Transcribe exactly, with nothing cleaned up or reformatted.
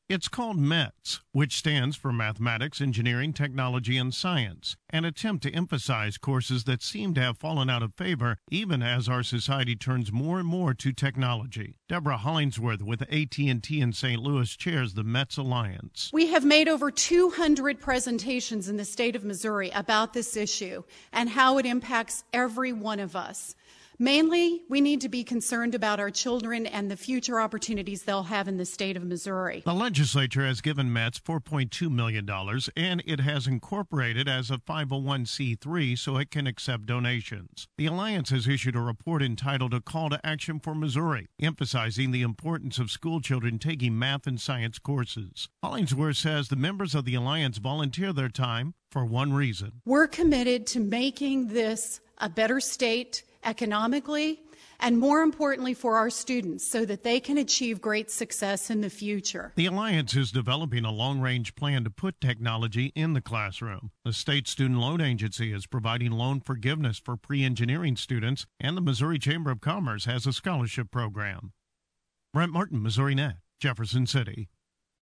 It's called METS, which stands for Mathematics, Engineering, Technology, and Science, an attempt to emphasize courses that seem to have fallen out of favor even as our society turns more and more to technology. Deborah Hollingsworth with A T and T in Saint Louis chairs the METS Alliance. We have made over two hundred presentations in the state of Missouri about this issue and how it impacts every one of us. Mainly, we need to be concerned about our children and the future opportunities they'll have in the state of Missouri. The legislature has given METS four point two million dollars, and it has incorporated as a five oh one c three so it can accept donations. The Alliance has issued a report entitled A Call to Action for Missouri, emphasizing the importance of school children taking math and science courses. Hollingsworth says the members of the Alliance volunteer their time for one reason. We're committed to making this a better state economically, and more importantly for our students so that they can achieve great success in the future. The Alliance is developing a long-range plan to put technology in the classroom. The State Student Loan Agency is providing loan forgiveness for pre-engineering students, and the Missouri Chamber of Commerce has a scholarship program. Brent Martin, Missouri Net, Jefferson City.